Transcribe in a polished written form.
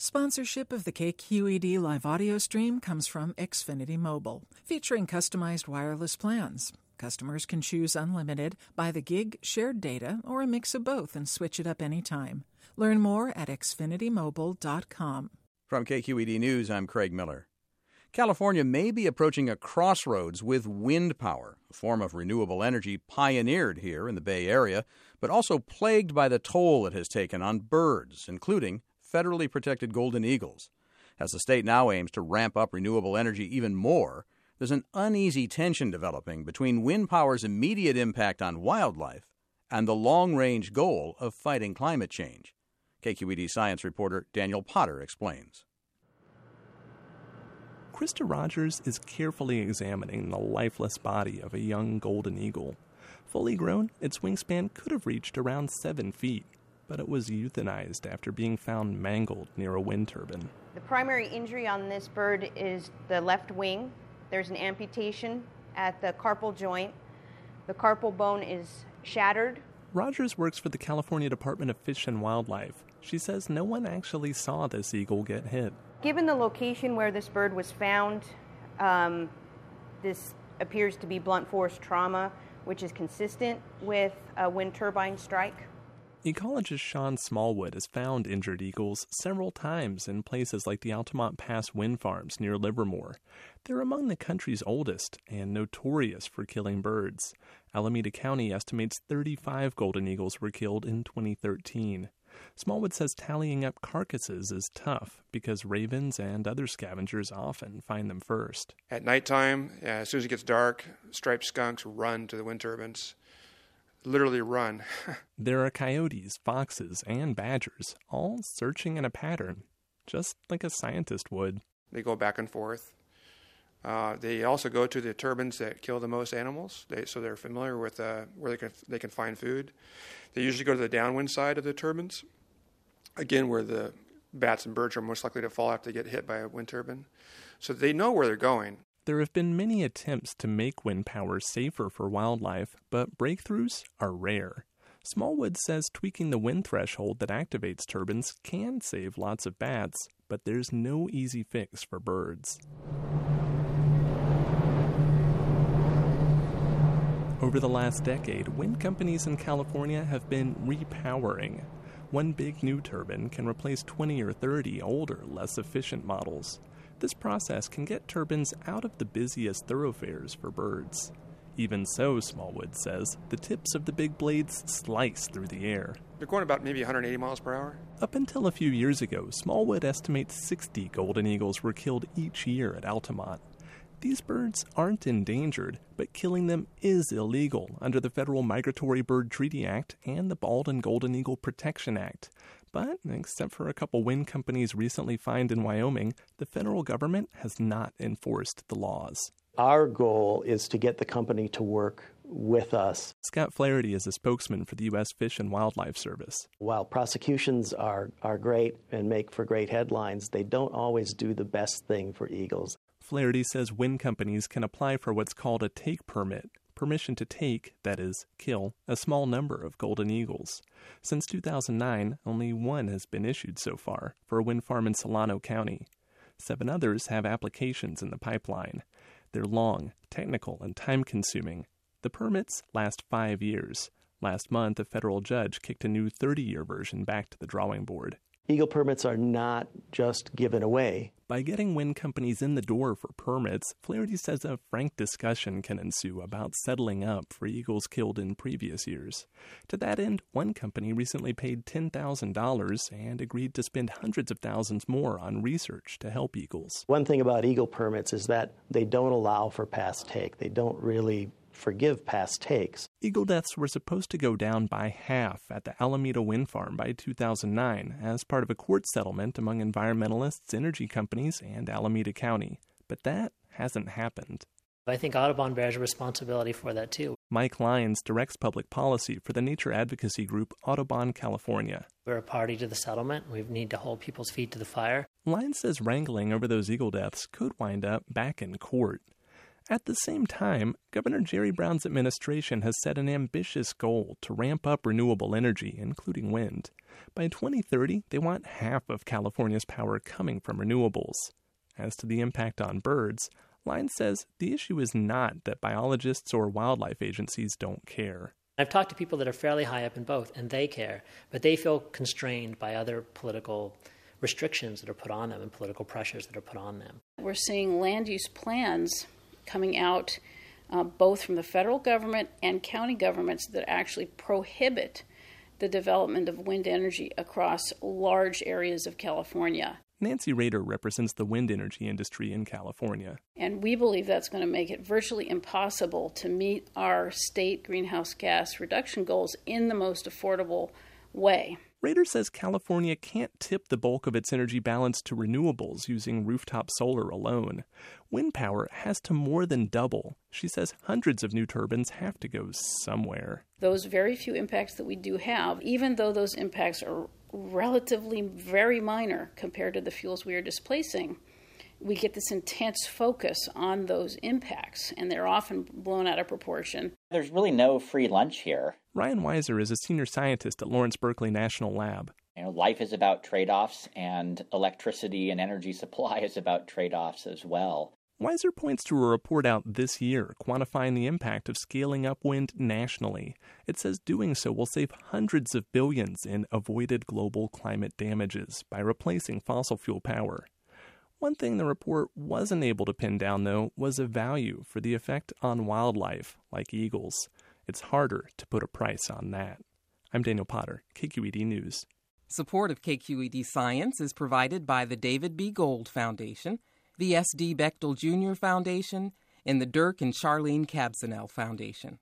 Sponsorship of the KQED live audio stream comes from Xfinity Mobile, featuring customized wireless plans. Customers can choose unlimited, by the gig, shared data, or a mix of both and switch it up anytime. Learn more at xfinitymobile.com. From KQED News, I'm Craig Miller. California may be approaching a crossroads with wind power, a form of renewable energy pioneered here in the Bay Area, but also plagued by the toll it has taken on birds, including federally protected golden eagles. As the state now aims to ramp up renewable energy even more, there's an uneasy tension developing between wind power's immediate impact on wildlife and the long-range goal of fighting climate change. KQED science reporter Daniel Potter explains. Krista Rogers is carefully examining the lifeless body of a young golden eagle. Fully grown, its wingspan could have reached around 7 feet, but it was euthanized after being found mangled near a wind turbine. The primary injury on this bird is the left wing. There's an amputation at the carpal joint. The carpal bone is shattered. Rogers works for the California Department of Fish and Wildlife. She says no one actually saw this eagle get hit. Given the location where this bird was found, this appears to be blunt force trauma, which is consistent with a wind turbine strike. Ecologist Sean Smallwood has found injured eagles several times in places like the Altamont Pass wind farms near Livermore. They're among the country's oldest and notorious for killing birds. Alameda County estimates 35 golden eagles were killed in 2013. Smallwood says tallying up carcasses is tough because ravens and other scavengers often find them first. At nighttime, as soon as it gets dark, striped skunks run to the wind turbines. Literally run. There are coyotes, foxes, and badgers, all searching in a pattern, just like a scientist would. They go back and forth. They also go to the turbines that kill the most animals, so they're familiar with where they can find food. They usually go to the downwind side of the turbines, again, where the bats and birds are most likely to fall after they get hit by a wind turbine. So they know where they're going. There have been many attempts to make wind power safer for wildlife, but breakthroughs are rare. Smallwood says tweaking the wind threshold that activates turbines can save lots of bats, but there's no easy fix for birds. Over the last decade, wind companies in California have been repowering. One big new turbine can replace 20 or 30 older, less efficient models. This process can get turbines out of the busiest thoroughfares for birds. Even so, Smallwood says, the tips of the big blades slice through the air. They're going about maybe 180 miles per hour. Up until a few years ago, Smallwood estimates 60 golden eagles were killed each year at Altamont. These birds aren't endangered, but killing them is illegal under the Federal Migratory Bird Treaty Act and the Bald and Golden Eagle Protection Act. But, except for a couple wind companies recently fined in Wyoming, the federal government has not enforced the laws. Our goal is to get the company to work with us. Scott Flaherty is a spokesman for the U.S. Fish and Wildlife Service. While prosecutions are great and make for great headlines, they don't always do the best thing for eagles. Flaherty says wind companies can apply for what's called a take permit, permission to take, that is, kill, a small number of golden eagles. Since 2009, only one has been issued so far, for a wind farm in Solano County. 7 others have applications in the pipeline. They're long, technical, and time-consuming. The permits last 5 years. Last month, a federal judge kicked a new 30-year version back to the drawing board. Eagle permits are not just given away. By getting wind companies in the door for permits, Flaherty says a frank discussion can ensue about settling up for eagles killed in previous years. To that end, one company recently paid $10,000 and agreed to spend hundreds of thousands more on research to help eagles. One thing about eagle permits is that they don't allow for past take. They don't really forgive past takes. Eagle deaths were supposed to go down by half at the Alameda Wind Farm by 2009 as part of a court settlement among environmentalists, energy companies, and Alameda County. But that hasn't happened. I think Audubon bears responsibility for that too. Mike Lyons directs public policy for the nature advocacy group Audubon California. We're a party to the settlement. We need to hold people's feet to the fire. Lyons says wrangling over those eagle deaths could wind up back in court. At the same time, Governor Jerry Brown's administration has set an ambitious goal to ramp up renewable energy, including wind. By 2030, they want half of California's power coming from renewables. As to the impact on birds, Lyons says the issue is not that biologists or wildlife agencies don't care. I've talked to people that are fairly high up in both, and they care, but they feel constrained by other political restrictions that are put on them and political pressures that are put on them. We're seeing land use plans coming out both from the federal government and county governments that actually prohibit the development of wind energy across large areas of California. Nancy Rader represents the wind energy industry in California. And we believe that's going to make it virtually impossible to meet our state greenhouse gas reduction goals in the most affordable way. Rader says California can't tip the bulk of its energy balance to renewables using rooftop solar alone. Wind power has to more than double. She says hundreds of new turbines have to go somewhere. Those very few impacts that we do have, even though those impacts are relatively very minor compared to the fuels we are displacing, we get this intense focus on those impacts, and they're often blown out of proportion. There's really no free lunch here. Ryan Weiser is a senior scientist at Lawrence Berkeley National Lab. Life is about trade-offs, and electricity and energy supply is about trade-offs as well. Weiser points to a report out this year quantifying the impact of scaling up wind nationally. It says doing so will save hundreds of billions in avoided global climate damages by replacing fossil fuel power. One thing the report wasn't able to pin down, though, was a value for the effect on wildlife, like eagles. It's harder to put a price on that. I'm Daniel Potter, KQED News. Support of KQED Science is provided by the David B. Gold Foundation, the S.D. Bechtel Jr. Foundation, and the Dirk and Charlene Kabzanel Foundation.